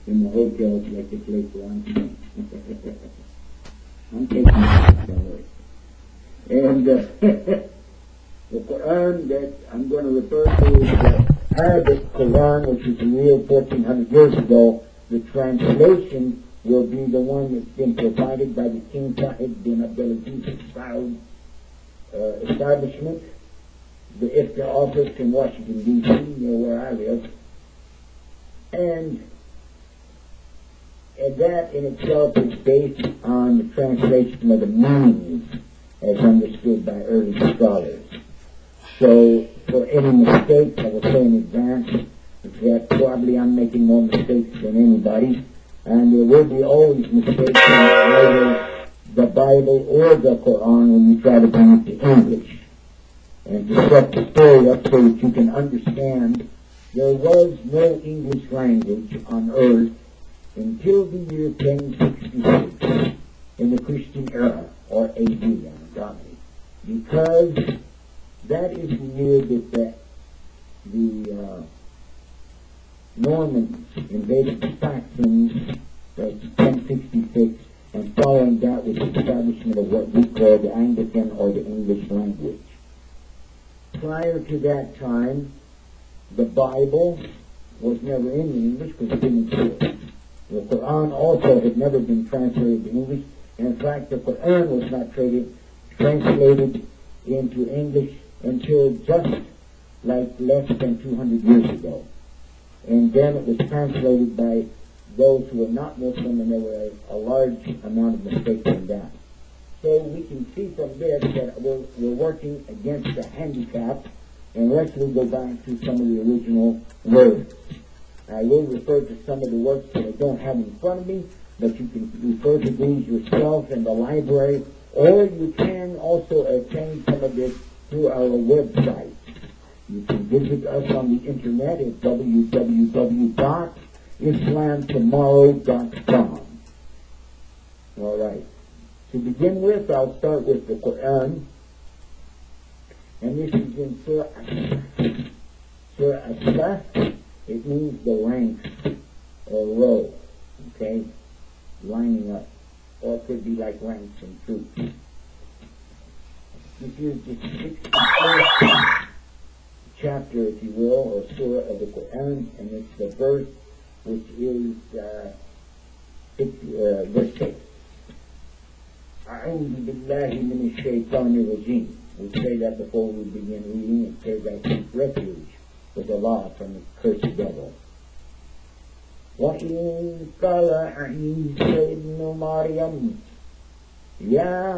in the hotels like the play Quran. I'm taking that, don't worry. And the Quran that I'm going to refer to is the Arabic Quran, which is real 1400 years ago. The translation will be the one that's been provided by the King Fahd bin Abdulaziz Saud establishment, the IFTA office in Washington, D.C., near where I live. And that in itself is based on the translation of the meanings as understood by early scholars. So, for any mistakes, I will say in advance that probably I'm making more mistakes than anybody, and there will be always mistakes in either the Bible or the Quran when you try to bring it to English. And to set the story up so that you can understand, there was no English language on earth until the year 1066 in the Christian era, or AD, Dominic, because that is the year that the Normans invaded the Saxons. That's 1066, and following that was the establishment of what we call the Anglican or the English language. Prior to that time, the Bible was never in English because it didn't exist. The Quran also had never been translated to English. In fact, the Quran was not translated into English until just like less than 200 years ago. And then it was translated by those who were not Muslim, and there were a large amount of mistakes in that. So we can see from this that we're working against the handicap unless we go back to some of the original words. I will refer to some of the works that I don't have in front of me, but you can refer to these yourself in the library, or you can also obtain some of this through our website. You can visit us on the internet at www.islamtomorrow.com. All right. To begin with, I'll start with the Quran, and this is in Surah As-Saf. Surah As-Saf, it means the ranks or row, okay, lining up, or it could be like ranks in troops. This is the 64th chapter, if you will, or surah of the Quran, and it's the verse which is verse 6. أعوذ بالله من الشيطان الرجيم. We say that before we begin reading, and say that seek refuge with Allah from the cursed devil. وَإِنْ قَالَ عِيسَى ابْنُ مَرْيَمَ يَا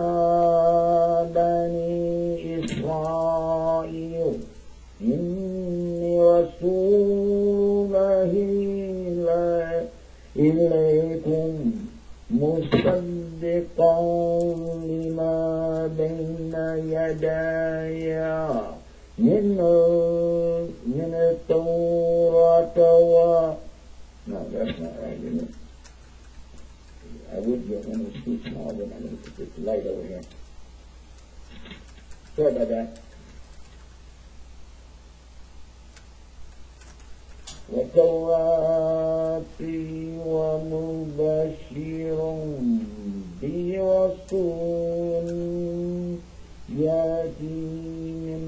بَنِي إِسْرَائِيلَ إِنِّي رَسُولُ اللَّهِ إِلَيْكُمْ مُصَدِّقًا لِمَا بَيْنَ يَدَيَّ مِنَ التَّوْرَاةِ No, that's not right, isn't it? I would get one of too small, but I'm going to put this light over here. Sorry about that. وَتَوْرَاتِ وَمُبَشِّرٌ بِرَسُولٍ يَأْتِي مِن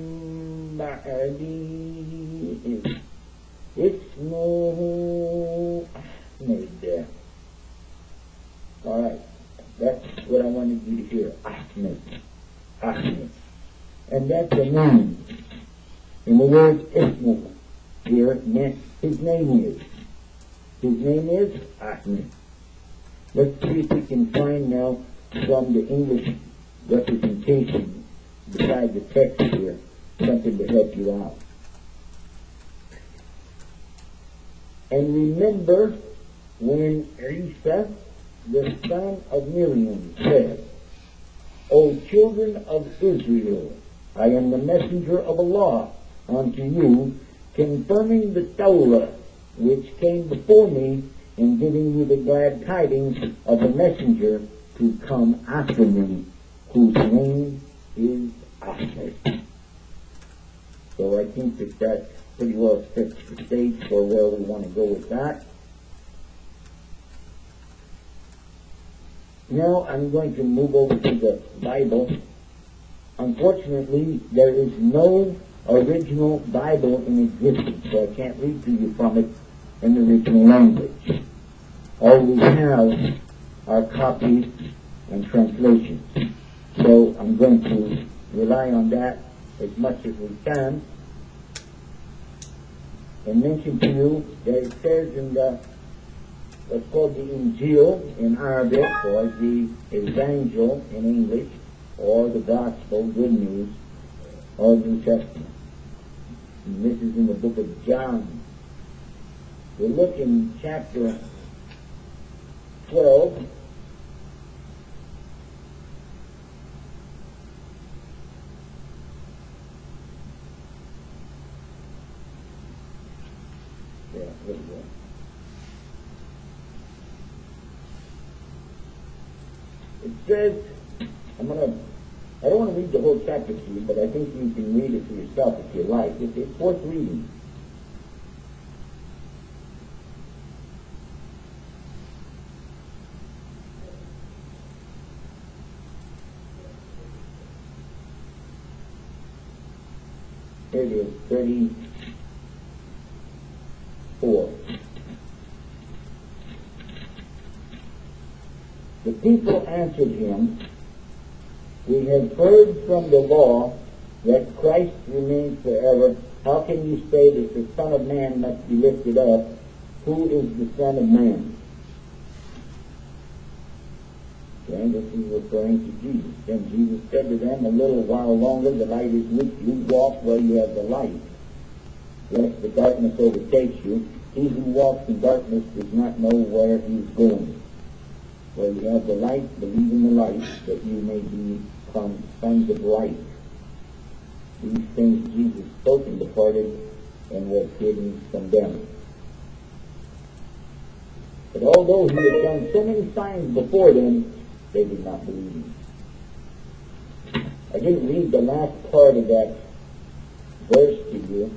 بَعْدِي اسمه Ahmed. All right, that's what I wanted you to hear. Ahmed. And that's a name. And the word ismu here meant his name is. His name is Ahmed. Let's see if we can find now from the English representation, beside the text here, something to help you out. And remember when Isa, the son of Miriam, said, O children of Israel, I am the messenger of Allah unto you, confirming the Torah which came before me, and giving you the glad tidings of the messenger to come after me, whose name is Ahmed. So I think that pretty well sets the stage for where we want to go with that. Now I'm going to move over to the Bible. Unfortunately, there is no original Bible in existence, so I can't read to you from it in the original language. All we have are copies and translations. So I'm going to rely on that as much as we can and mention to you that it says in what's called the Injil in Arabic, or the Evangel in English, or the Gospel, Good News, or the New Testament. And this is in the book of John. We look in chapter 12. Yeah, here we go. It says, I don't want to read the whole chapter to you, but I think you can read it for yourself if you like. It's worth reading. Here it is, 34. The people answered him, "We have heard from the law that Christ remains forever. How can you say that the Son of Man must be lifted up? Who is the Son of Man?" And this is referring to Jesus. Then Jesus said to them, "A little while longer the light is with you. Walk where you have the light, lest the darkness overtakes you. He who walks in darkness does not know where he is going. Where you have the light, believe in the light, that you may become sons of light." These things Jesus spoke and departed, and was hidden from them. But although he had done so many signs before them, they did not believe him. I didn't read the last part of that verse to you.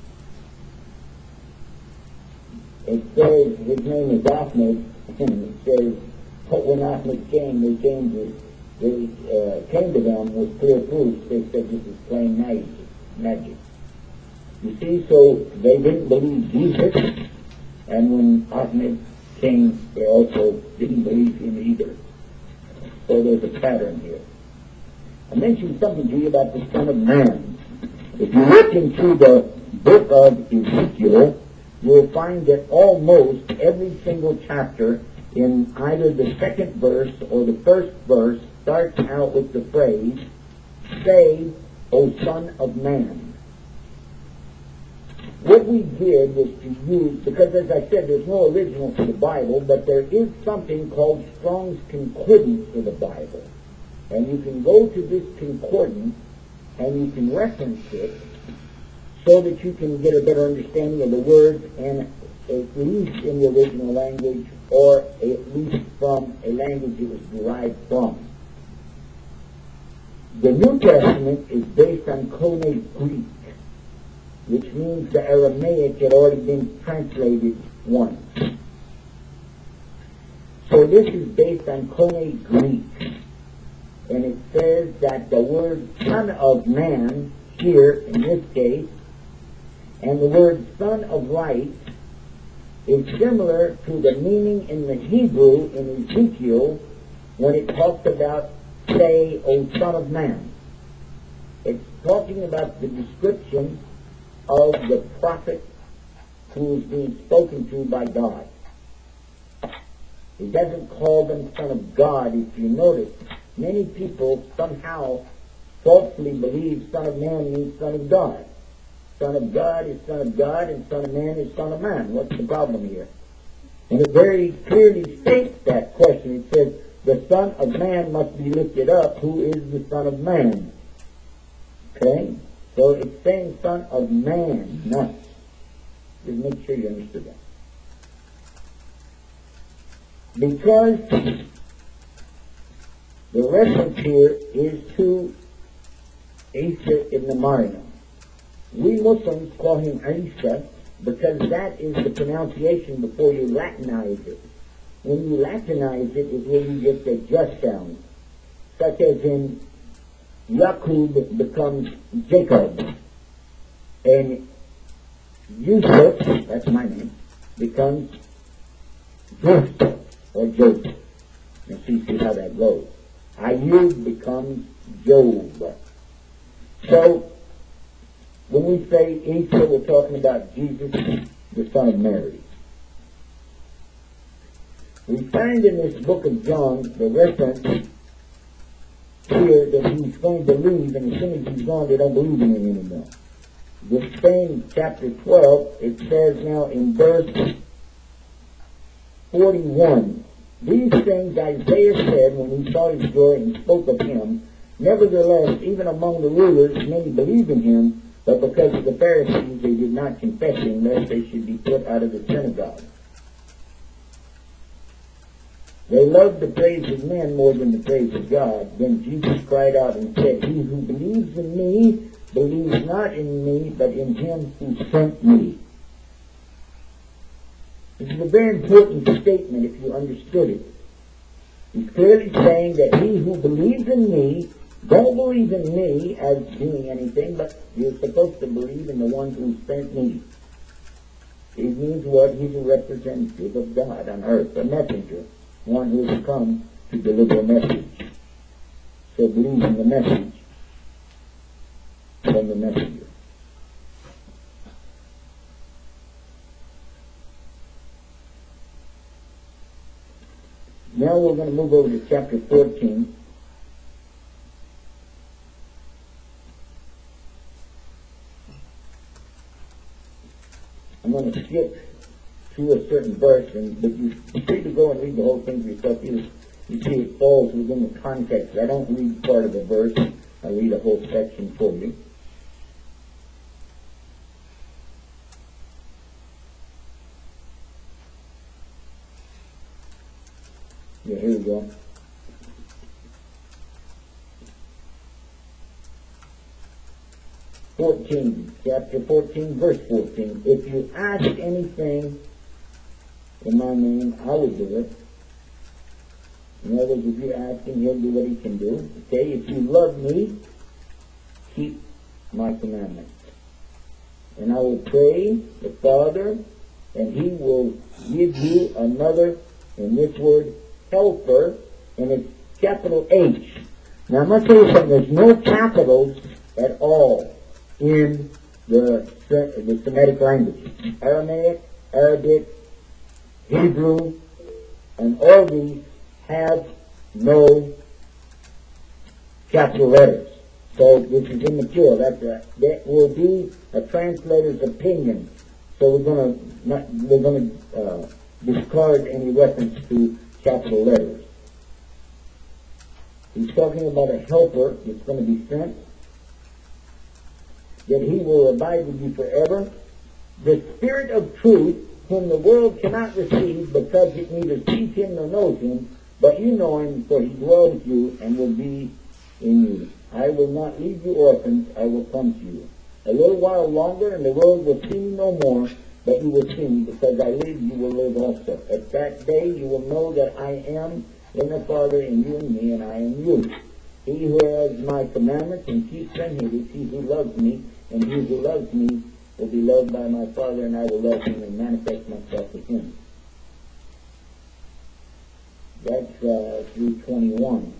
It says his name is Ahmed, and it says, but when Ahmed came, they came to them with clear proofs. They said this is plain magic. You see, so they didn't believe Jesus, and when Ahmed came, they also didn't believe him either. So there's a pattern here. I mentioned something to you about the Son of Man. If you look into the book of Ezekiel, you'll find that almost every single chapter in either the second verse or the first verse starts out with the phrase, "Say, O Son of Man." What we did was to use, because as I said, there's no original for the Bible, but there is something called Strong's Concordance for the Bible. And you can go to this concordance and you can reference it so that you can get a better understanding of the words, and at least in the original language, or at least from a language it was derived from. The New Testament is based on Koine Greek, which means the Aramaic had already been translated once. So this is based on Koine Greek. And it says that the word Son of Man, here in this case, and the word Son of Light is similar to the meaning in the Hebrew in Ezekiel when it talks about, "Say, O Son of Man." It's talking about the description of the prophet who is being spoken to by God. He doesn't call them Son of God. If you notice, many people somehow falsely believe Son of Man means Son of God. Son of God is Son of God, and Son of Man is Son of Man. What's the problem here? And it very clearly states that question. It says, "The Son of Man must be lifted up. Who is the Son of Man?" Okay? So it's saying Son of Man, not. Just make sure you understood that. Because the reference here is to Isa ibn Maryam. We Muslims call him Isa because that is the pronunciation before you Latinize it. When you Latinize it, is where you get the just sound. Such as in Yaqub becomes Jacob. And Yusuf, that's my name, becomes Joseph or Joseph. And see how that goes. Ayub becomes Job. So, when we say Isa, we're talking about Jesus, the son of Mary. We find in this book of John the reference here that he's going to leave, and as soon as he's gone, they don't believe in him anymore. This same chapter 12, it says now in verse 41, these things Isaiah said when he saw his joy and spoke of him. Nevertheless, even among the rulers, many believed in him, but because of the Pharisees, they did not confess him, lest they should be put out of the synagogue. They loved the praise of men more than the praise of God. Then Jesus cried out and said, He who believes in me, believes not in me, but in him who sent me. This is a very important statement if you understood it. He's clearly saying that he who believes in me, don't believe in me as doing anything, but you're supposed to believe in the one who sent me. He means what? He's a representative of God on earth, a messenger, one who has come to deliver a message. So believe in the message from the messenger. Now we're going to move over to chapter 14. I'm going to skip through a certain verse, but you're free to go and read the whole thing for yourself. You see it falls within the context. I don't read part of a verse. I read a whole section for you. Yeah, here we go. Chapter 14, verse 14. If you ask anything in my name, I will do it. In other words, if you ask him, he'll do what he can do. Okay, if you love me, keep my commandments. And I will pray the Father, and he will give you another, in this word, helper, and it's capital H. Now I'm going to tell you something, there's no capitals at all in the Semitic languages. Aramaic, Arabic, Hebrew, and all these have no capital letters. So this is immaterial. That will be a translator's opinion. So we're going to discard any reference to capital letters. He's talking about a helper that's going to be sent, that he will abide with you forever. The Spirit of truth, whom the world cannot receive because it neither sees him nor knows him, but you know him, for he dwells with you and will be in you. I will not leave you orphans, I will come to you. A little while longer, and the world will see me no more, but you will see me, because I live, you will live also. At that day you will know that I am in the Father, and you in me, and I in you. He who has my commandments and keeps them, he is he who loves me, and he who loves me will be loved by my Father, and I will love him and manifest myself to him. That's through 21.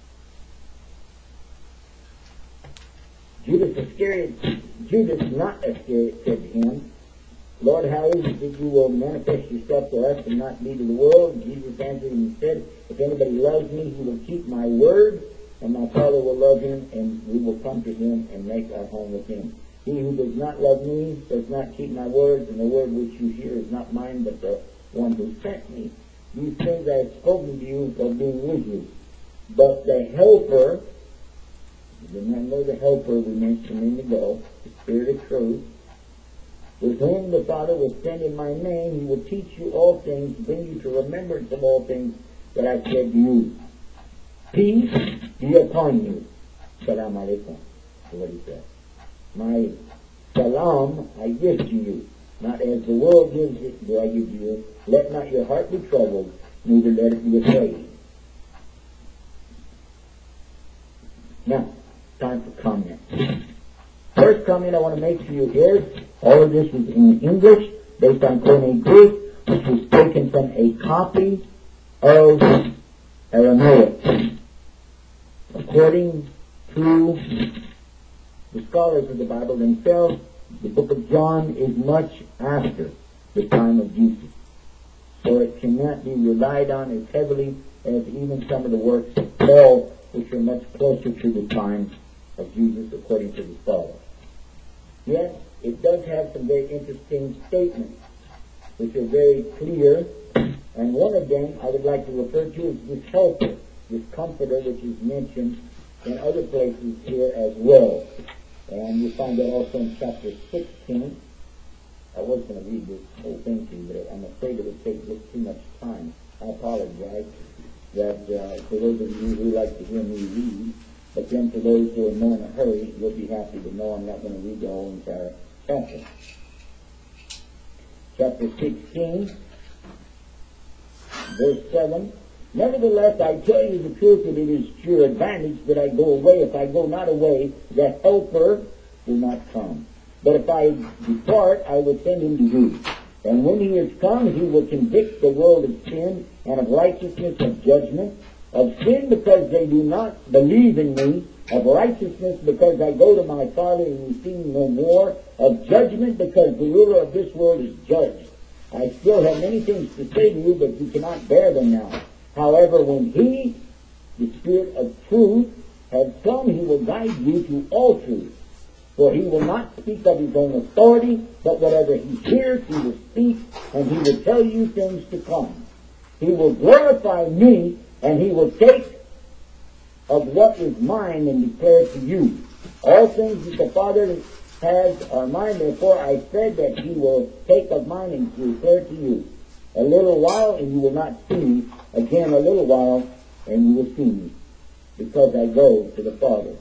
Judas not Iscariot said to him, Lord, how is it that you will manifest yourself to us and not be to the world? Jesus answered and said, if anybody loves me, he will keep my word, and my Father will love him, and we will come to him and make our home with him. He who does not love me does not keep my words, and the word which you hear is not mine, but the one who sent me. These things I have spoken to you of being with you. But the Helper, remember the Helper we mentioned a minute ago, the Spirit of truth, with whom the Father will send in my name, he will teach you all things, bring you to remembrance of all things that I said to you. Peace be upon you. Salam alaikum. That's what he said. My salam I give to you. Not as the world gives it, do I give to you. Let not your heart be troubled, neither let it be afraid. Now, time for comment. First comment I want to make to you is, all of this is in English, based on Koine Greek, which was taken from a copy of Aramaic. According to the scholars of the Bible themselves, the book of John is much after the time of Jesus. So it cannot be relied on as heavily as even some of the works of Paul, which are much closer to the time of Jesus according to the scholars. Yet, it does have some very interesting statements, which are very clear, and one of them I would like to refer to is this helper, this comforter, which is mentioned in other places here as well. And you find that also in chapter 16. I was going to read this whole thing to you, but I'm afraid it would take just too much time. I apologize that for those of you who like to hear me read, but then for those who are more in a hurry, you'll be happy to know I'm not going to read the whole entire chapter. Chapter 16, verse 7. Nevertheless, I tell you the truth, that it is to your advantage that I go away. If I go not away, the helper will not come. But if I depart, I will send him to you. And when he is come, he will convict the world of sin and of righteousness, of judgment. Of sin, because they do not believe in me. Of righteousness, because I go to my Father and you see me no more. Of judgment, because the ruler of this world is judged. I still have many things to say to you, but you cannot bear them now. However, when he, the Spirit of truth, has come, he will guide you to all truth. For he will not speak of his own authority, but whatever he hears, he will speak, and he will tell you things to come. He will glorify me, and he will take of what is mine and declare to you. All things that the Father has are mine, therefore I said that he will take of mine and declare to you. A little while, and you will not see me. Again, a little while, and you will see me, because I go to the Father.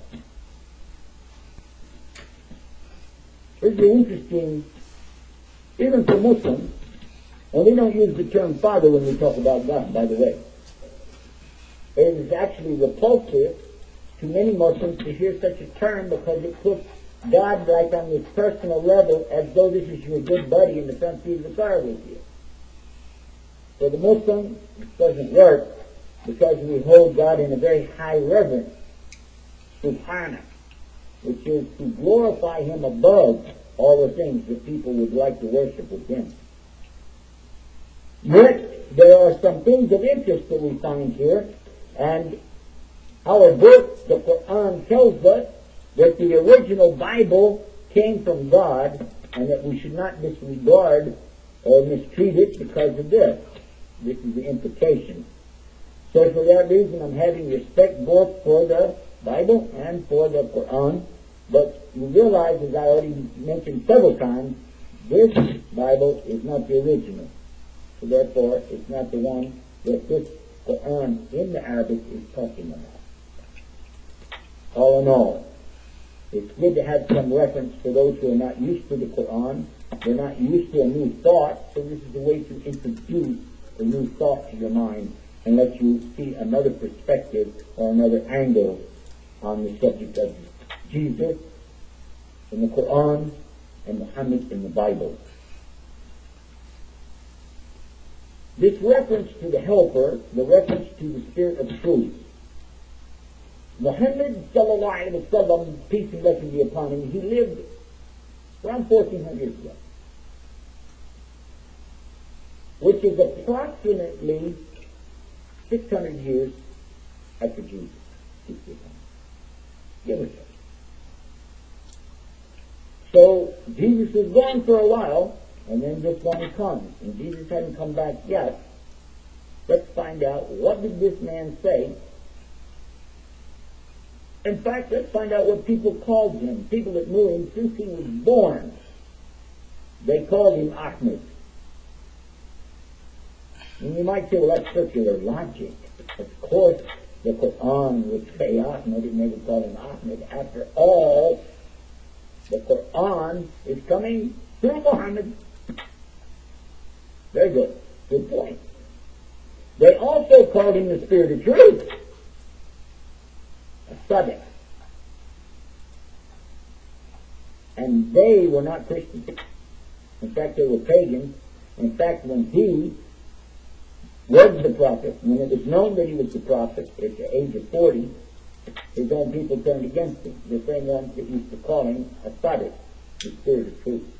It's interesting, even for Muslims, and we don't use the term Father when we talk about God, by the way. It is actually repulsive to many Muslims to hear such a term, because it puts God like on this personal level, as though this is your good buddy in the front seat of the car with you. For the Muslim, it doesn't work, because we hold God in a very high reverence, subhana, which is to glorify him above all the things that people would like to worship with him. Yet, there are some things of interest that we find here, and our book, the Quran, tells us that the original Bible came from God, and that we should not disregard or mistreat it because of this. This is the implication. So for that reason, I'm having respect both for the Bible and for the Quran. But you realize, as I already mentioned several times, this Bible is not the original. So therefore, it's not the one that this Quran in the Arabic is talking about. All in all, it's good to have some reference for those who are not used to the Quran. They're not used to a new thought, so this is a way to introduce a new thought to your mind and let you see another perspective or another angle on the subject of Jesus in the Quran and Muhammad in the Bible. This reference to the helper, the reference to the Spirit of truth. Muhammad sallallahu alaihi wasallam, peace and blessing be upon him, he lived around 1400 years ago, which is approximately 600 years after Jesus. Give or take. So Jesus is gone for a while, and then this one comes, and Jesus hadn't come back yet. Let's find out, what did this man say? In fact, let's find out what people called him. People that knew him since he was born. They called him Ahmed. And you might say, well, that's circular logic. Of course, the Quran would say Ahmed, it never called him Ahmed. After all, the Quran is coming through Muhammad. Very good. Good point. They also called him the Spirit of Truth, a Sadiq. And they were not Christians. In fact, they were pagans. In fact, when he was the prophet, when it was known that he was the prophet at the age of 40, his own people turned against him. The same ones that used to call him a Sadiq, the Spirit of Truth.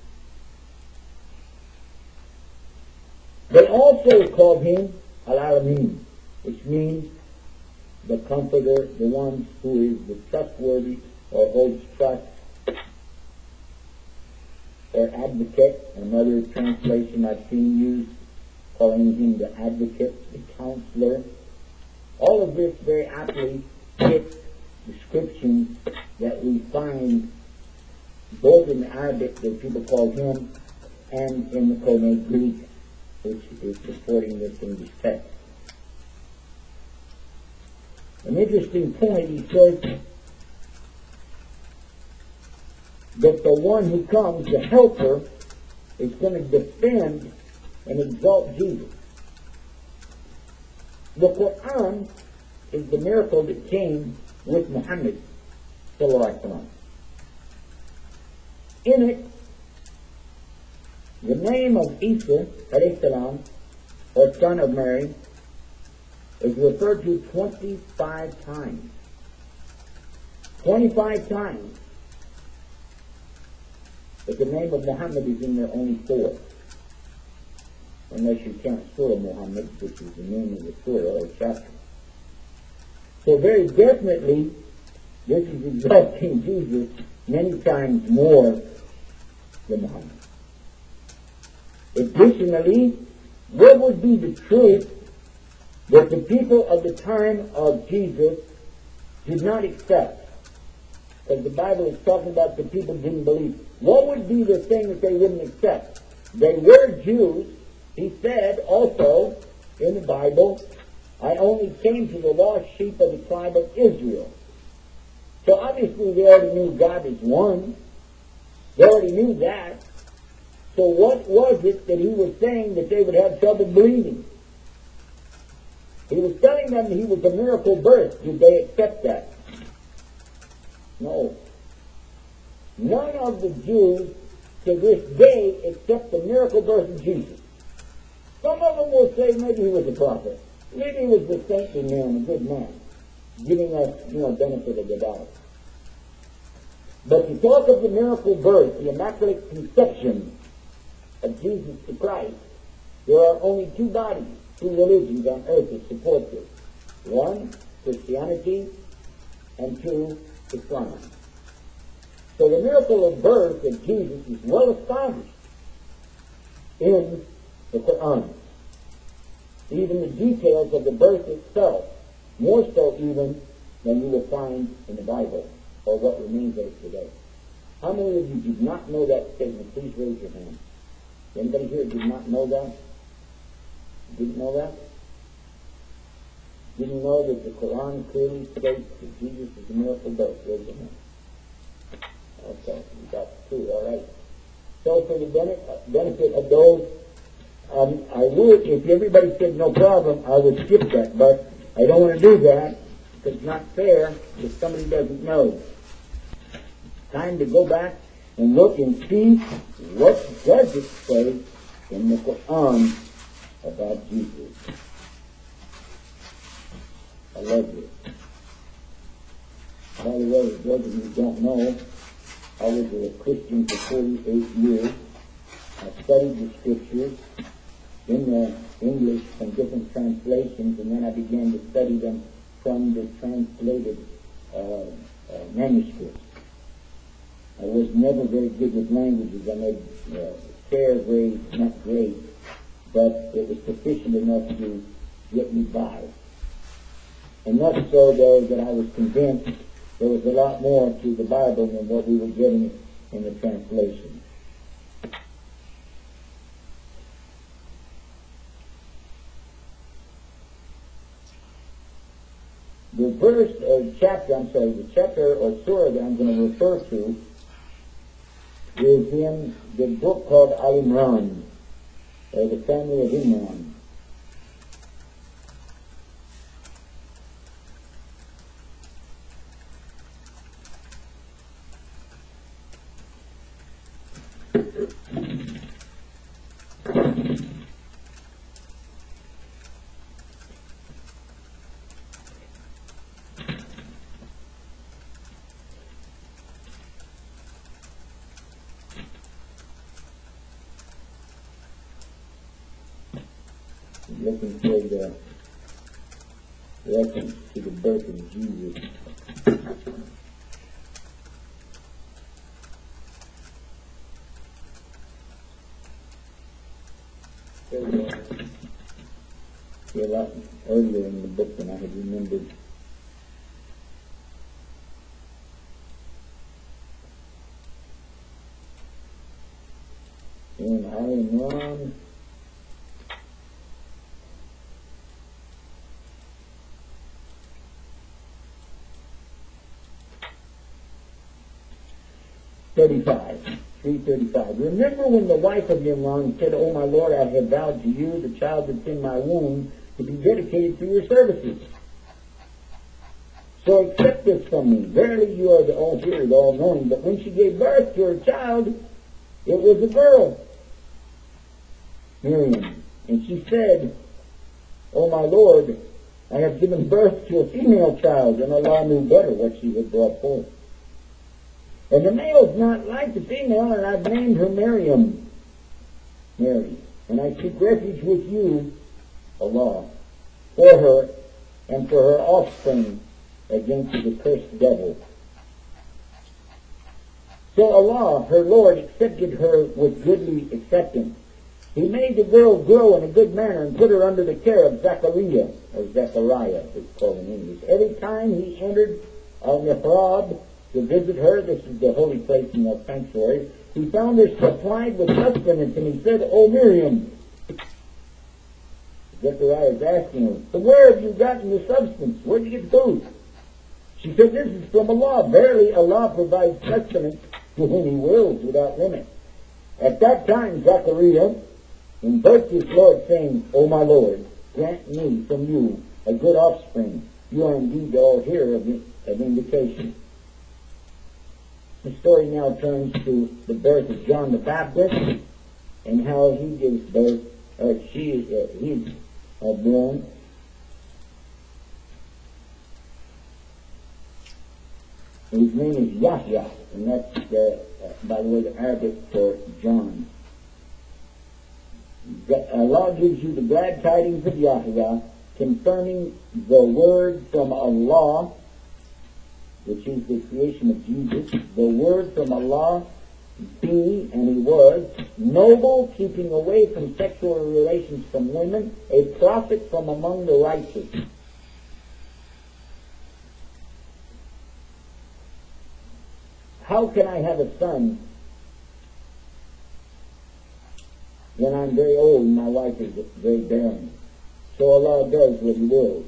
They also called him Al-Alamin, which means the Comforter, the one who is the trustworthy or holds trust, or Advocate. Another translation I've seen used, calling him the Advocate, the Counselor. All of this very aptly fits descriptions that we find both in the Arabic that people call him and in the Koine Greek, which is supporting this English text. An interesting point, he says that the one who comes, the helper, is going to defend and exalt Jesus. The Quran is the miracle that came with Muhammad sallallahu alaihi wasallam. In it, the name of Isa alayhi salam, or son of Mary, is referred to 25 times. 25 times. But the name of Muhammad is in there only 4. Unless you count Surah Muhammad, which is the name of the surah or chapter. So very definitely, this is exalting Jesus many times more than Muhammad. Additionally, what would be the truth that the people of the time of Jesus did not accept? Because the Bible is talking about the people didn't believe. What would be the thing that they wouldn't accept? They were Jews. He said also in the Bible, I only came to the lost sheep of the tribe of Israel. So obviously they already knew God is one. They already knew that. So what was it that he was saying that they would have trouble believing? He was telling them that he was a miracle birth. Did they accept that? No. None of the Jews to this day accept the miracle birth of Jesus. Some of them will say maybe he was a prophet. Maybe he was a saintly man, a good man, giving us, benefit of the doubt. But to talk of the miracle birth, the immaculate conception of Jesus the Christ, there are only two bodies, two religions on earth that support this. One, Christianity, and two, Islam. So the miracle of birth of Jesus is well established in the Quran. Even the details of the birth itself, more so even than you will find in the Bible, or what remains of it today. How many of you did not know that statement? Please raise your hand. Anybody here did not know that? Didn't know that? Didn't know that the Quran clearly states that Jesus is a miracle birth? Raise your hand. Okay, you got 2, all right. So for the benefit of those, I would, if everybody said no problem, I would skip that, but I don't want to do that because it's not fair if somebody doesn't know. Time to go back and look and see what does it say in the Quran about Jesus. I love this. By the way, those of you who don't know, I was a Christian for 48 years. I studied the scriptures in the English from different translations, and then I began to study them from the translated manuscripts. I was never very good with languages. I made fair grades, not great, but it was sufficient enough to get me by. Enough so, though, that I was convinced there was a lot more to the Bible than what we were getting in the translation. The verse or chapter, the chapter or surah that I'm going to refer to is in the book called Al-Imran, or the family of Imran. looking for the reference to the birth of Jesus. There we go. See, a lot earlier in the book than I had remembered. And I am on 3:35. Remember when the wife of Imran said, "O my Lord, I have vowed to you the child that's in my womb to be dedicated to your services. So accept this from me. Verily you are the all-hearing, the all-knowing." But when she gave birth to her child, it was a girl, Miriam. And she said, "O my Lord, I have given birth to a female child," and Allah knew better what she had brought forth. "And the male is not like the female, and I've named her Mary. And I seek refuge with you, Allah, for her and for her offspring against the cursed devil." So Allah, her Lord, accepted her with goodly acceptance. He made the girl grow in a good manner and put her under the care of Zachariah, or Zechariah, it's called in English. Every time he entered al-Mihrab to visit her, this is the holy place in the sanctuary, he found her supplied with sustenance, and he said, "O Miriam," Zechariah is asking her, "So where have you gotten your substance? Where did you get food?" She said, "This is from Allah. Verily Allah provides sustenance to whom He wills without limit." At that time Zechariah invoked his Lord, saying, "O my Lord, grant me from you a good offspring. You are indeed the all-hearer of invocation." The story now turns to the birth of John the Baptist and how he gives birth, he's born. His name is Yahya, and that's, by the way, the Arabic for John. Allah gives you the glad tidings of Yahya concerning the word from Allah, which is the creation of Jesus. The word from Allah be, and he was, noble, keeping away from sexual relations from women, a prophet from among the righteous. How can I have a son when I'm very old and my wife is very barren? So Allah does what He wills.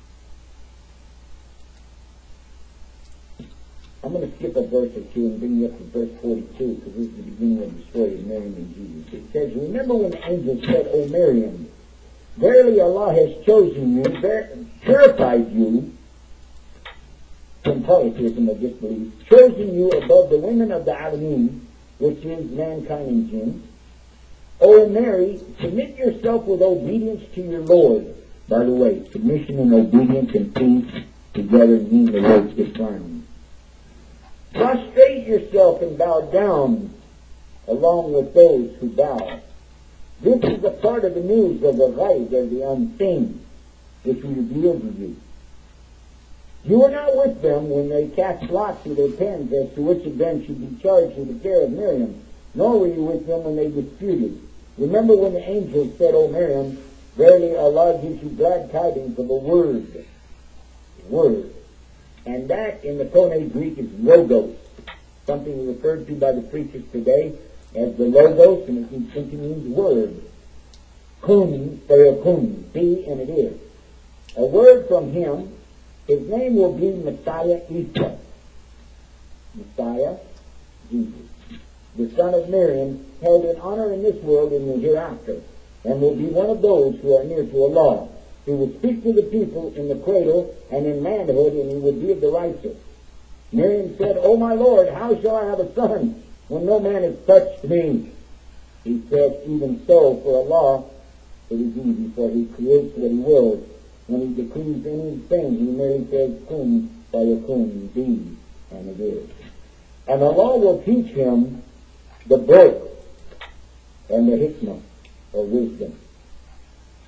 I'm going to skip a verse or two and bring you up to verse 42, because this is the beginning of the story of Miriam and Jesus. It says, "Remember when the angel said, 'O Miriam, verily Allah has chosen you, purified you from polytheism or disbelief, chosen you above the women of the Alameen, which is mankind and jinn. O Mary, submit yourself with obedience to your Lord.'" By the way, submission and obedience and peace together mean the word discernment. "Prostrate yourself and bow down along with those who bow. This is a part of the news of the ghaib, of the unseen, which we revealed to you. You were not with them when they cast lots with their pens as to which of them should be charged with the care of Miriam, nor were you with them when they disputed. Remember when the angel said, 'O Miriam, verily Allah gives you glad tidings of a word.'" Word. And that in the Koine Greek is logos, something referred to by the preachers today as the logos, and it simply means word. Kun, fayakun, be, and it is. A word from Him. His name will be Messiah Isa. Messiah, Jesus. The son of Miriam, held in honor in this world and in the hereafter, and will be one of those who are near to Allah. He will speak to the people in the cradle and in manhood, and he will be of the righteous. Miriam said, "O my Lord, how shall I have a son when no man has touched me?" He said, "Even so, for Allah, it is easy, for He creates what He wills. When He decrees anything, He merely says, kun, fayakun, be, and it is. And Allah will teach him the book and the hikmah, or wisdom.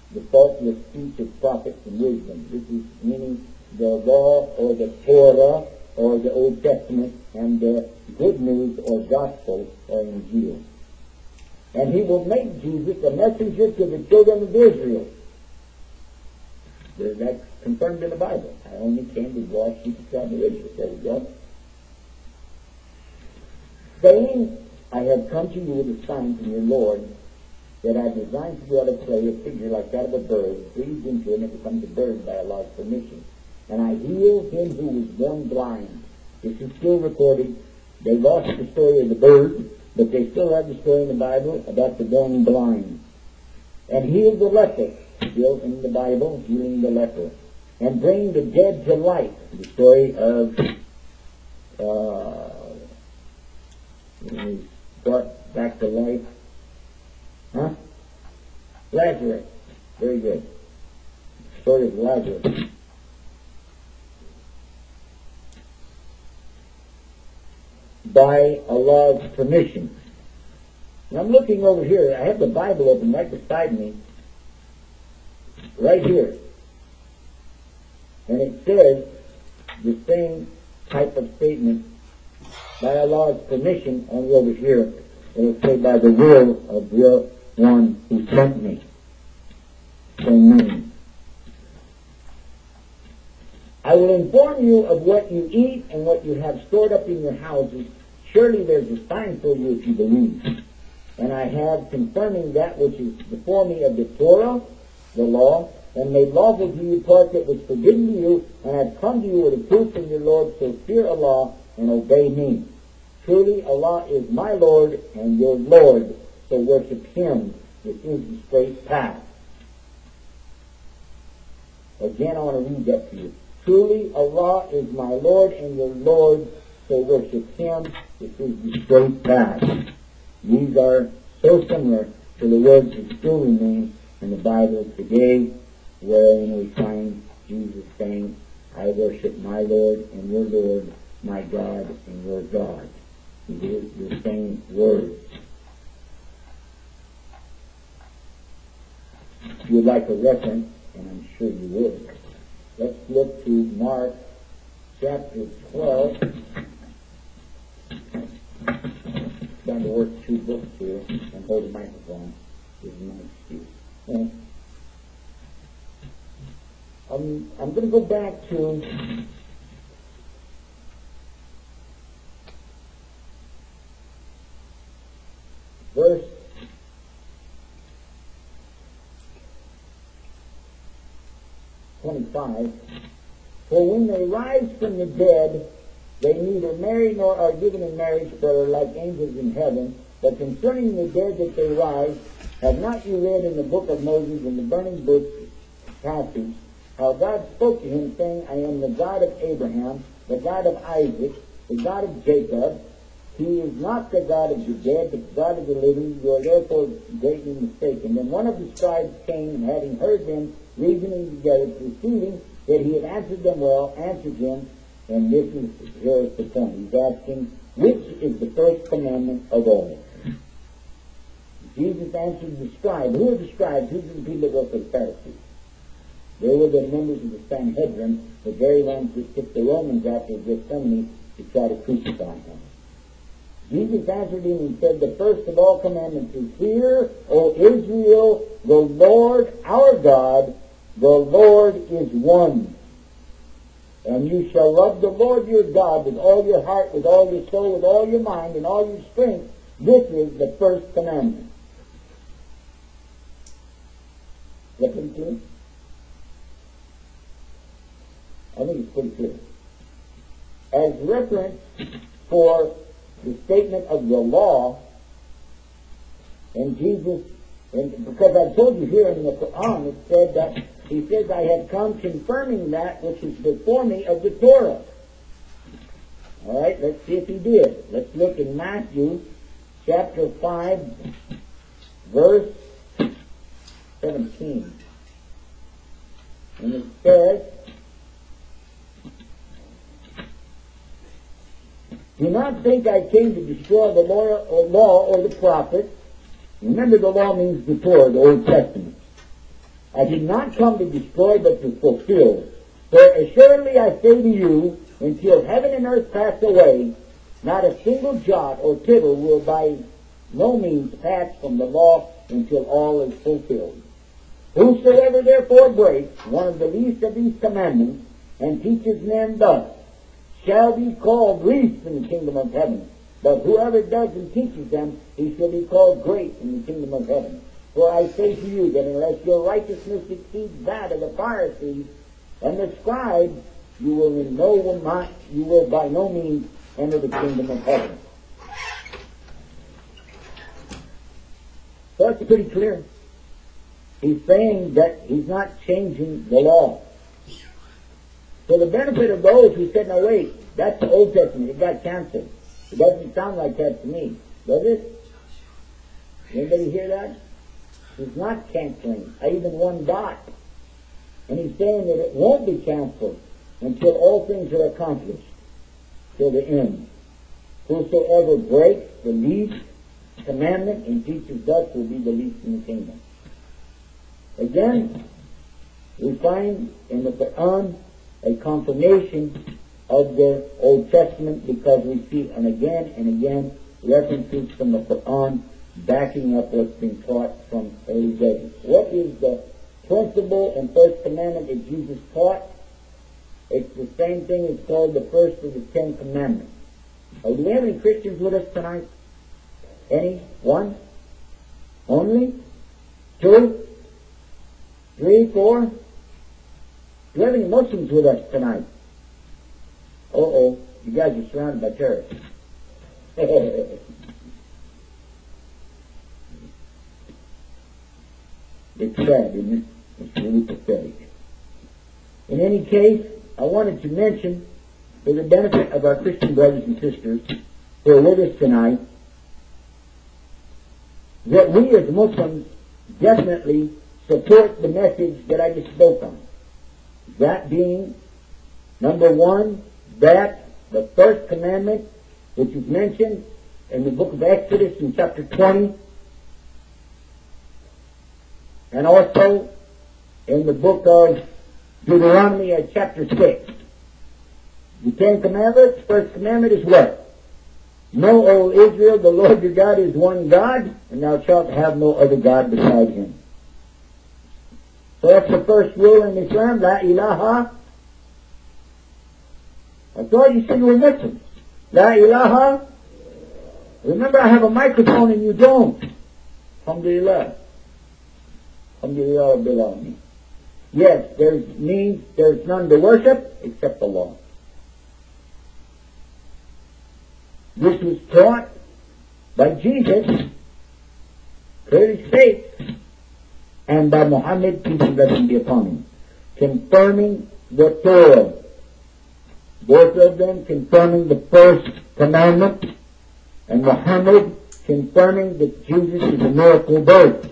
the faultless speech of prophets and wisdom. This is meaning the law or the Torah or the Old Testament, and the good news or gospel or Injil. And he will make Jesus a messenger to the children of Israel. That's confirmed in the Bible. I only came to wash the tribe of Israel. There we go. Saying, I have come to you with a sign from your Lord, that I designed to be able to play a figure like that of a bird, breathed into it, and it becomes a bird by Allah's permission. And I healed him who was born blind. This is still recorded. They lost the story of the bird, but they still have the story in the Bible about the born blind. And healed the leper, still in the Bible, healing the leper. And bring the dead to life. The story of when he brought back to life. Lazarus. Very good. The story of Lazarus. By Allah's permission. And I'm looking over here. I have the Bible open right beside me. Right here. And it says the same type of statement, by Allah's permission, only over here. It'll say, by the will of the one who sent me. Same meaning. I will inform you of what you eat and what you have stored up in your houses. Surely there's a sign for you if you believe. And I have confirming that which is before me of the Torah, the law, and made lawful to you part that was forbidden to you, and have come to you with a proof from your Lord, so fear Allah and obey me. Truly Allah is my Lord and your Lord, so worship Him. This is the straight path. Again, I want to read that to you. Truly Allah is my Lord and your Lord, so worship Him. This is the straight path. These are so similar to the words that still remain in the Bible today, wherein we find Jesus saying, I worship my Lord and your Lord, my God and your God. It is the same words. If you'd like a reference, and I'm sure you would, let's look to Mark chapter 12. I'm trying to work two books here and hold a microphone. This is my excuse. Okay. I'm going to go back to verse 25. For when they rise from the dead, they neither marry nor are given in marriage, but are like angels in heaven. But concerning the dead that they rise, have not you read in the book of Moses in the burning bush passage, how God spoke to him, saying, I am the God of Abraham, the God of Isaac, the God of Jacob. He is not the God of the dead, but the God of the living. You are therefore greatly mistaken. Then one of the scribes came, and having heard them reasoning together, perceiving that he had answered them well, answered him, and this is here's the point. He's asking, which is the first commandment of all? Jesus answered the scribe. Who are the scribes? Who are the people that were for the Pharisees? They were the members of the Sanhedrin, the very ones that took the Romans after Gethsemane to try to crucify him. Jesus answered him and said, the first of all commandments is, Hear, O Israel, the Lord our God, the Lord is one. And you shall love the Lord your God with all your heart, with all your soul, with all your mind, and all your strength. This is the first commandment. Is that pretty clear? I think it's pretty clear. As reference for the statement of the law, and Jesus, and because I told you here in the Quran, it said that he says, I have come confirming that which is before me of the Torah. All right, let's see if he did. Let's look in Matthew chapter 5, verse 17. And it says, do not think I came to destroy the law or the prophets. Remember, the law means the Torah, the Old Testament. I did not come to destroy, but to fulfill. For assuredly I say to you, until heaven and earth pass away, not a single jot or tittle will by no means pass from the law until all is fulfilled. Whosoever therefore breaks one of the least of these commandments and teaches men thus shall be called least in the kingdom of heaven. But whoever does and teaches them, he shall be called great in the kingdom of heaven. For I say to you that unless your righteousness exceeds that of the Pharisees and the scribes, you will by no means enter the kingdom of heaven. So it's pretty clear. He's saying that he's not changing the law. For the benefit of those who said, no wait, that's the Old Testament, it got canceled. It doesn't sound like that to me, does it? Anybody hear that? He's not canceling even one dot. And he's saying that it won't be canceled until all things are accomplished, till the end. Whosoever breaks the least commandment and teaches thus will be the least in the kingdom. Again, we find in the Quran a confirmation of the Old Testament, because we see and again references from the Quran backing up what's been taught from early days. What is the principle and first commandment that Jesus taught? It's the same thing. It's called the first of the 10 Commandments. Do we have any Christians with us tonight? Any? One? Only? Two? Three? Four? Do we have any Muslims with us tonight? Uh-oh, you guys are surrounded by terrorists. It's sad, isn't it? It's really pathetic. In any case, I wanted to mention, for the benefit of our Christian brothers and sisters who are with us tonight, that we as Muslims definitely support the message that I just spoke on. That being, number one, that the first commandment, which is mentioned in the book of Exodus in chapter 20, and also in the book of Deuteronomy at chapter 6. The 10 Commandments, first commandment is what? Know, O Israel, the Lord your God is one God, and thou shalt have no other God beside him. So that's the first rule in Islam, La ilaha. I thought you said you were Muslim. La ilaha. Remember, I have a microphone and you don't. Alhamdulillah. Alhamdulillah Rabbil Alameen. Yes, there's none to worship except Allah. This was taught by Jesus, clearly states, and by Muhammad, peace and blessing be upon him, confirming the Torah. Both of them confirming the first commandment, and Muhammad confirming that Jesus is a miracle birth.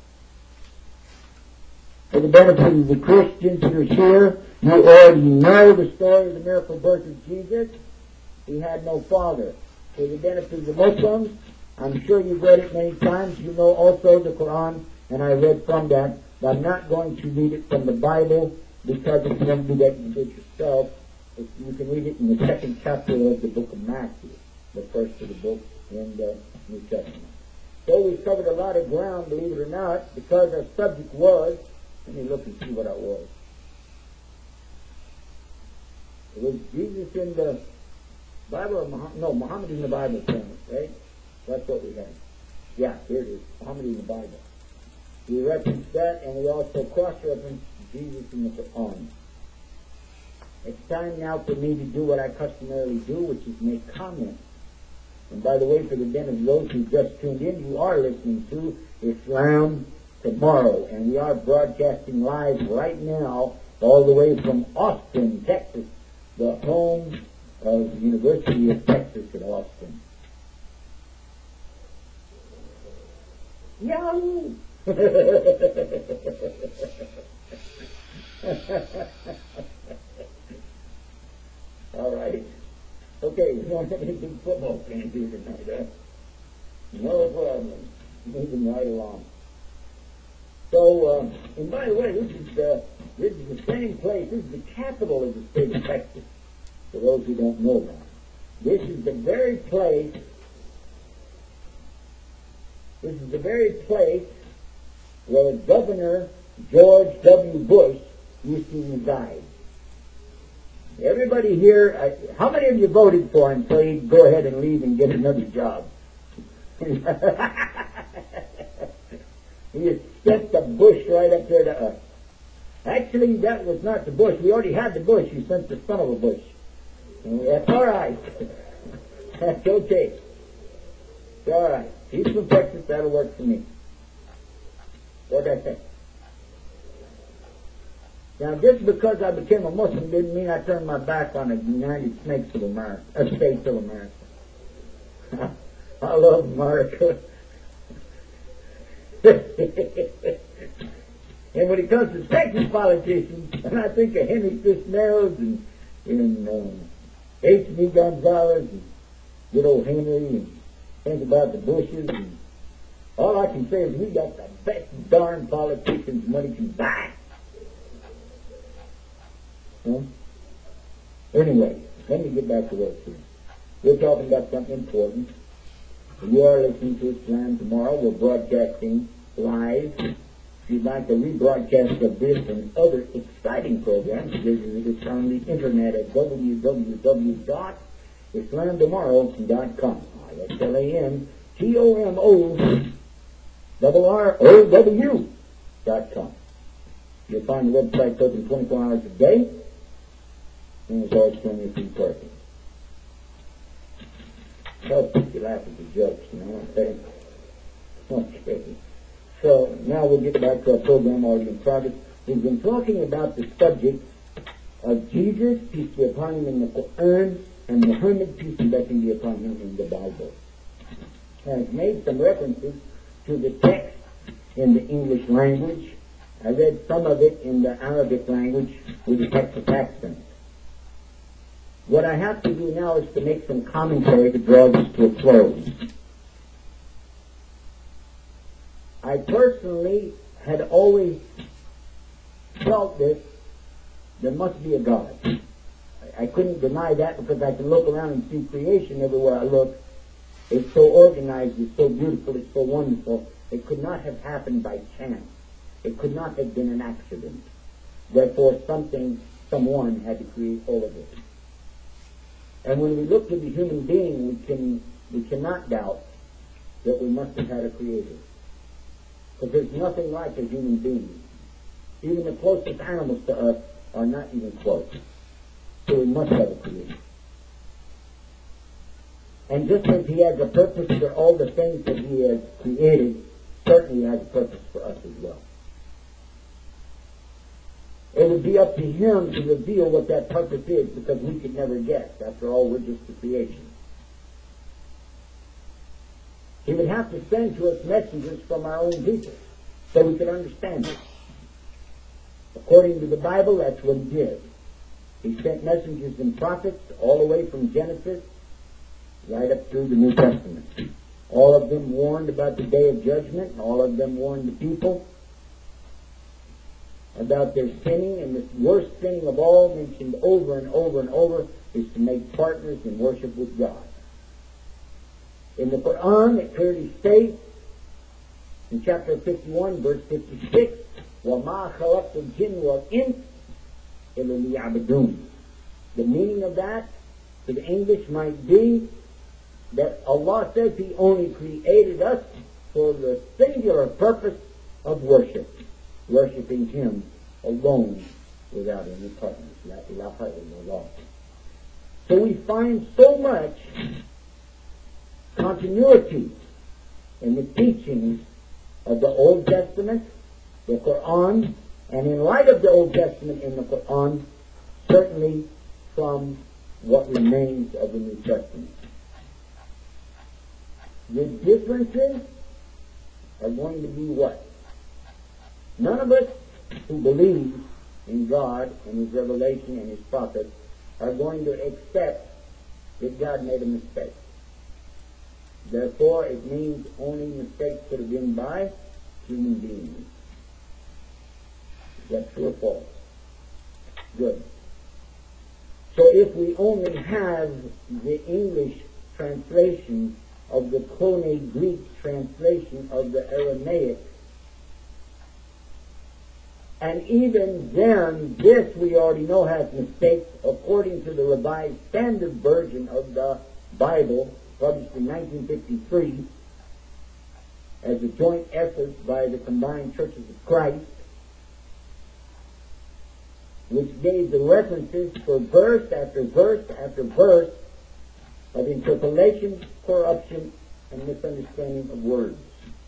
For the benefit of the Christians who are here, you already know the story of the miracle birth of Jesus. He had no father. For the benefit of the Muslims, I'm sure you've read it many times. You know also the Quran, and I read from that. But I'm not going to read it from the Bible, because if you want to do that, you do it yourself. You can read it in the second chapter of the book of Matthew, the first of the book in the New Testament. So we've covered a lot of ground, believe it or not, because our subject was, let me look and see what it was. It was Jesus in the Bible or Muhammad? No, Muhammad in the Bible, right? That's what we had. Yeah, here it is. Muhammad in the Bible. We referenced that, and we also cross-referenced Jesus in the Quran. It's time now for me to do what I customarily do, which is make comments. And by the way, for the benefit of those who just tuned in, you are listening to Islam Tomorrow, and we are broadcasting live right now all the way from Austin, Texas, the home of the University of Texas at Austin. Yahoo! All right. Okay, we don't have anything football can do tonight, huh? No problem. Moving right along. So, and by the way, this is the same place. This is the capital of the state of Texas. For those who don't know that, this is the very place. This is the very place where Governor George W. Bush used to reside. Everybody here, how many of you voted for him so he'd go ahead and leave and get another job? He just set the Bush right up there to us. Actually, that was not the Bush. We already had the Bush. He sent the son of a Bush. That's all right. That's okay. It's all right. He's from Texas. That'll work for me. What'd I say? Now, just because I became a Muslim didn't mean I turned my back on the United States of America. I love America. And when it comes to Texas politicians, and I think of Henry Cisneros and H.B. Gonzalez and good old Henry, and think about the Bushes, and all I can say is we got the best darn politicians money can buy. Anyway, let me get back to this here. We're talking about something important. You are listening to Islam Tomorrow. We're broadcasting live. If you'd like a rebroadcast of this and other exciting programs, visit us on the internet at www.islamtomorrow.com. ISLAMTOMORROW.com. You'll find the website open 24 hours a day, and there's always plenty of free parking. Help you laugh at the jokes, you know what I'm saying? Okay. So now we'll get back to our program already in progress. We've been talking about the subject of Jesus, peace be upon him, in the Quran, and Muhammad, peace and blessing be upon him, in the Bible. I've made some references to the text in the English language. I read some of it in the Arabic language with the Texas accent. What I have to do now is to make some commentary to draw this to a close. I personally had always felt this, there must be a God. I couldn't deny that because I can look around and see creation everywhere I look. It's so organized, it's so beautiful, it's so wonderful. It could not have happened by chance. It could not have been an accident. Therefore, someone had to create all of it. And when we look to the human being, we cannot doubt that we must have had a creator. Because there's nothing like a human being. Even the closest animals to us are not even close. So we must have a creator. And just as he has a purpose for all the things that he has created, certainly he has a purpose for us as well. It would be up to him to reveal what that purpose is, because we could never guess. After all, we're just a creation. He would have to send to us messengers from our own people so we could understand it. According to the Bible, that's what he did. He sent messengers and prophets all the way from Genesis right up through the New Testament. All of them warned about the day of judgment, and all of them warned the people about their sinning, and the worst sinning of all, mentioned over and over and over, is to make partners in worship with God. In the Quran, it clearly states, in chapter 51, verse 56, وَمَا خَلَقْتُ الْجِنَّ وَالْإِنسَ إِلَّا لِيَعْبُدُونِ. The meaning of that, to the English, might be that Allah says He only created us for the singular purpose of worship. Worshipping Him alone without any partners. La ilaha illallah. So we find so much continuity in the teachings of the Old Testament, the Quran, and in light of the Old Testament in the Quran, certainly from what remains of the New Testament. The differences are going to be what? None of us who believe in God and His revelation and His prophets are going to accept that God made a mistake. Therefore, it means only mistakes could have been by human beings. Is that true or false? Good. So if we only have the English translation of the Koine Greek translation of the Aramaic, and even then, this we already know has mistakes according to the Revised Standard Version of the Bible, published in 1953, as a joint effort by the Combined Churches of Christ, which gave the references for verse after verse after verse of interpolation, corruption, and misunderstanding of words.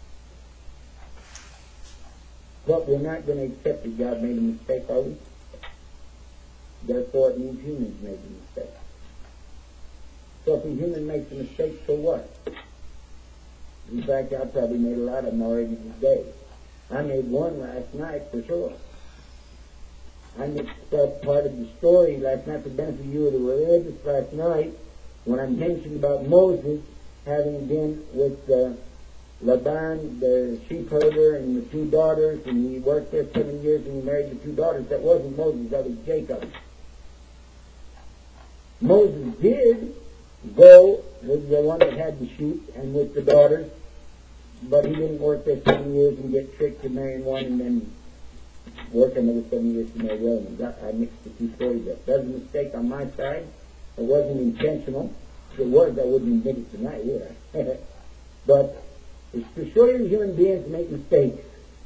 But we're not going to accept that God made a mistake, are we? Therefore, it means humans made a mistake. So if a human makes a mistake, so what? In fact, I probably made a lot of them already today. I made one last night for sure. I mixed up part of the story last night for the benefit of you that were religious last night when I mentioned about Moses having been with Laban, the sheep herder, and the two daughters, and he worked there 7 years and he married the two daughters. That wasn't Moses, that was Jacob. Moses did go with the one that had the sheep and with the daughters, but he didn't work there 7 years and get tricked to marrying one and then work another 7 years to marry the other one. I mixed the two stories up. That was a mistake on my side. It wasn't intentional. If it was, I wouldn't admit it tonight, would I? But it's to show you human beings make mistakes.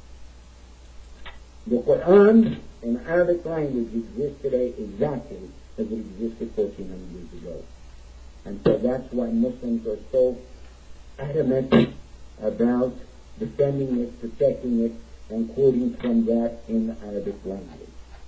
The Quran in Arabic language exists today exactly as it existed 1,400 years ago. And so that's why Muslims are so adamant about defending it, protecting it, and quoting from that in the Arabic language.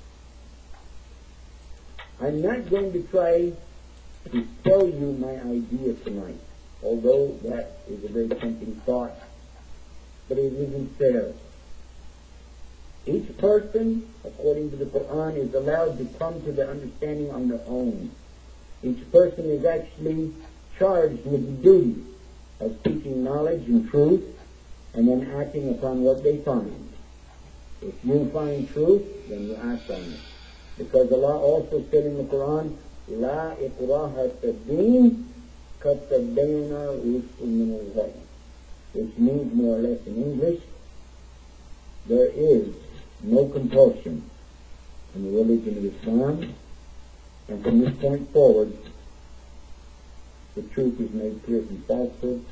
I'm not going to try to tell you my idea tonight, although that is a very tempting thought, but it isn't fair. Each person, according to the Quran, is allowed to come to the understanding on their own. Each person is actually charged with the duty of seeking knowledge and truth and then acting upon what they find. If you find truth, then you act on it. Because Allah also said in the Quran, La ikraha fid-din qad tabayyana rushd min al-ghayy, which means more or less in English, there is no compulsion in the religion of Islam, and from this point forward, the truth is made clear from falsehood.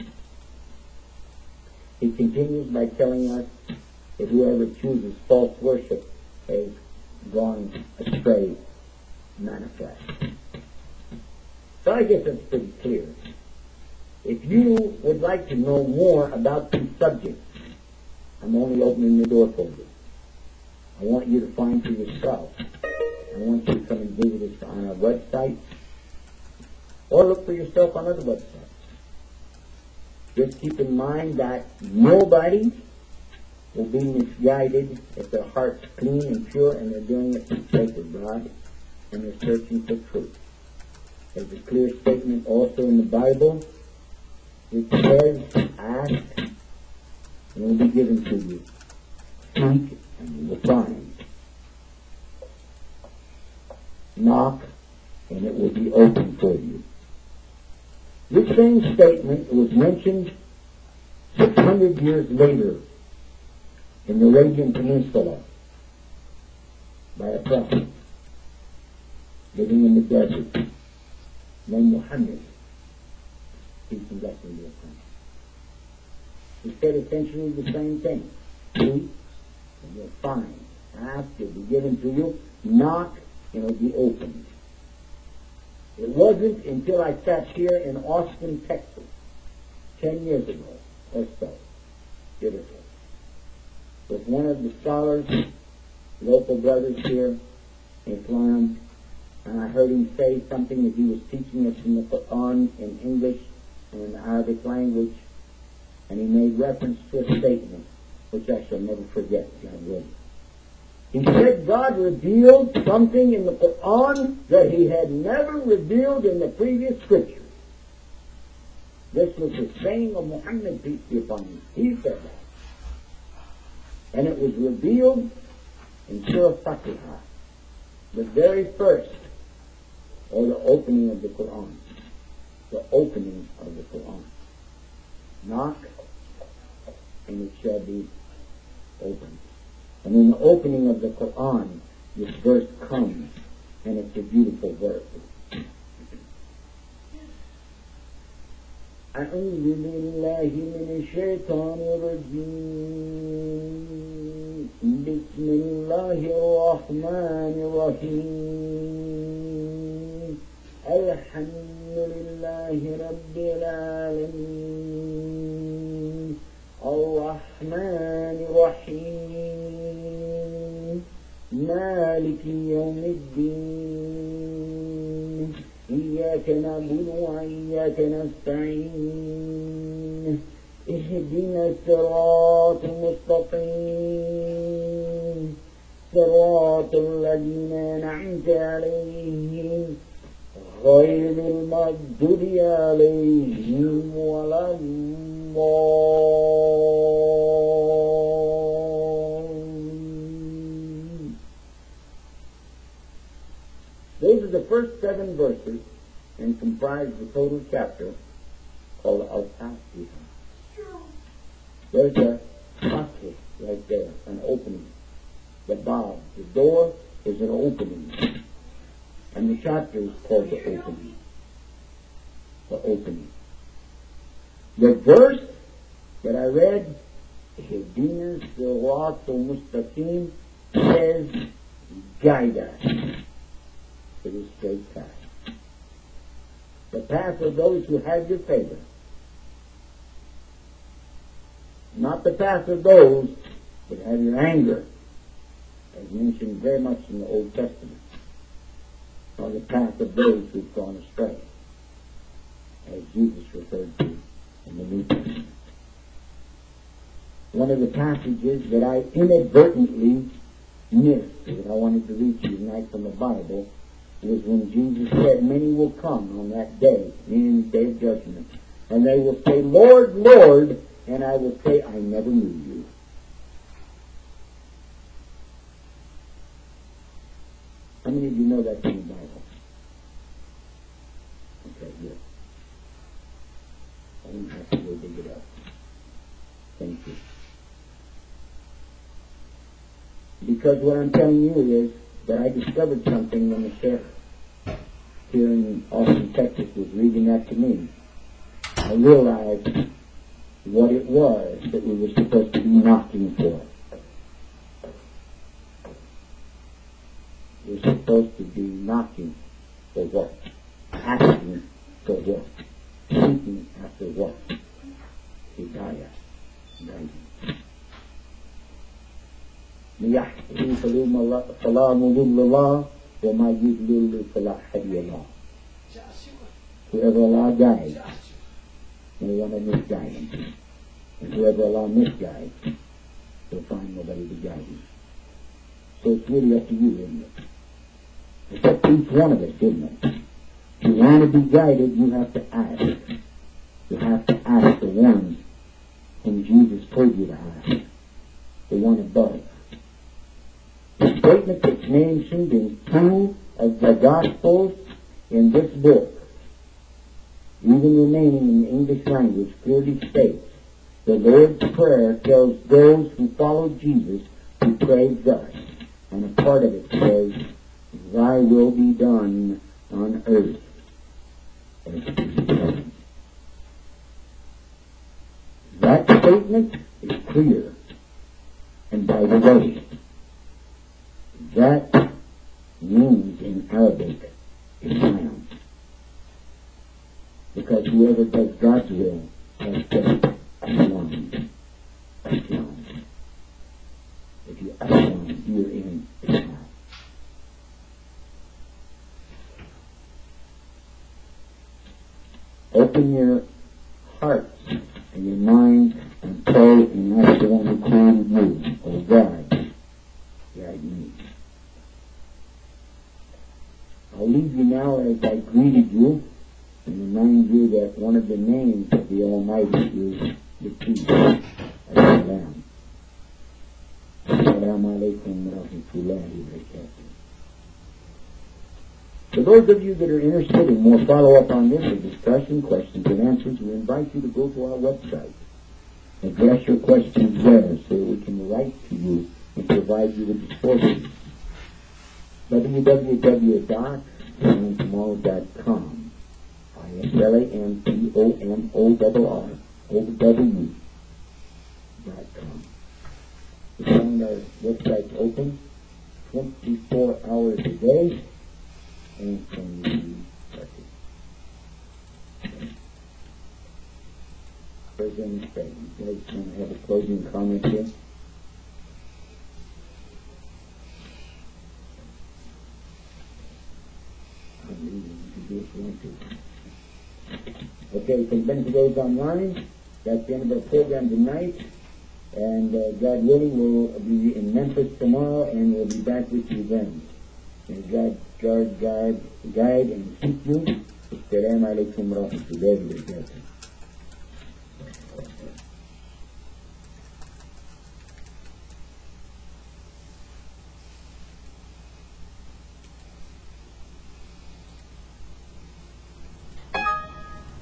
He continues by telling us that whoever chooses false worship has gone astray, manifest. So I guess that's pretty clear. If you would like to know more about these subjects, I'm only opening the door for you. I want you to find for yourself. I want you to come and visit us on our website, or look for yourself on other websites. Just keep in mind that nobody will be misguided if their heart's clean and pure and they're doing it for the sake of God and they're searching for truth. There's a clear statement also in the Bible which says, ask and it will be given to you. Seek and you will find. Knock and it will be open for you. This same statement was mentioned 600 years later in the Arabian Peninsula by a prophet living in the desert named Muhammad. Peace and blessing be upon him. He said essentially the same thing. Seek and you'll find. Ask, it will be given to you. Knock and it will be opened. It wasn't until I sat here in Austin, Texas, 10 years ago or so, give or take, with one of the scholars, local brothers here in Islam, and I heard him say something that he was teaching us in the Quran in English and in the Arabic language, and he made reference to a statement which I shall never forget, God willing. He said God revealed something in the Quran that he had never revealed in the previous scriptures. This was the saying of Muhammad, peace be upon him. He said that. And it was revealed in Surah Fatiha, the very first, or the opening of the Quran. The opening of the Quran. Knock, and it shall be opened. And in the opening of the Quran, this verse comes, and it's a beautiful verse. أعوذ بالله من الشيطان الرجيم بسم الله الرحمن الرحيم الحمد لله رب العالمين الرحمن الرحيم مالك يوم الدين إياك نعبد وإياك نستعين اهدنا الصراط المستقيم صراط الذين أنعمت عليهم غير المغضوب عليهم ولا الضالين. Those are the first 7 verses and comprise the total chapter called Al-Fatiha. There's a Fatih right there, an opening. The Bab, the door, is an opening. And the chapter is called the opening. The opening. The verse that I read, Ihdina Siratal Mustaqim, says, guide us to the straight path. The path of those who have your favor. Not the path of those that have your anger, as mentioned very much in the Old Testament. Or the path of those who've gone astray, as Jesus referred to in the New Testament. One of the passages that I inadvertently missed, that I wanted to read to you tonight from the Bible, was when Jesus said, many will come on that day, meaning the day of judgment, and they will say, Lord, Lord, and I will say, I never knew you. How many of you know that's in the Bible? Okay, good. I don't have to go dig it up. Thank you. Because what I'm telling you is that I discovered something when the sheriff here in Austin, Texas was reading that to me. I realized what it was that we were supposed to be knocking for. We're supposed to be knocking for what? Asking for what? Seeking after what? Hidayah. Guidance. يَحْتِي فَلَا مُضِلَّ اللَّهِ وَمَا يُضْلِلُ فَلَا هَادِيَ لَهُ. Whoever Allah guides, no one will misguide him. And whoever Allah misguides, will find nobody to guide him. So it's really up to you, isn't it? It's up to each one of us, isn't it? If you want to be guided, you have to ask. You have to ask the one whom Jesus told you to ask. The one above. The statement that's mentioned in 2 of the Gospels in this book, even remaining in the English language, clearly states, the Lord's Prayer tells those who follow Jesus to pray thus. And a part of it says, Thy will be done on earth as it is in heaven. That statement is clear. And by the way, that means in Arabic Islam. Because whoever does God's will has just Islam. Islam. If you Islam, you're in Islam. Open your hearts and your mind and pray and ask the one who created you, oh God, guide me. I'll leave you now as I greeted you and remind you that one of the names of the Almighty is the Peace. As-Salam. Assalamu alaikum wa rahmatullahi wa barakatuh. For those of you that are interested in more follow-up on this or discussion, questions and answers, we invite you to go to our website. Address your questions there so that we can write to you and provide you with the sources. www.salamtomorrow.com ISLAMPOMORROW.com. We find our website's open 24 hours a day and can be trusted. President, you guys want to have a closing comment here? Okay, for the benefit of those online, that's the end of our program tonight. And God willing, we'll be in Memphis tomorrow, and we'll be back with you then. May God guide, and keep you. Assalamu alaikum wa rahmatullahi wa barakatuh.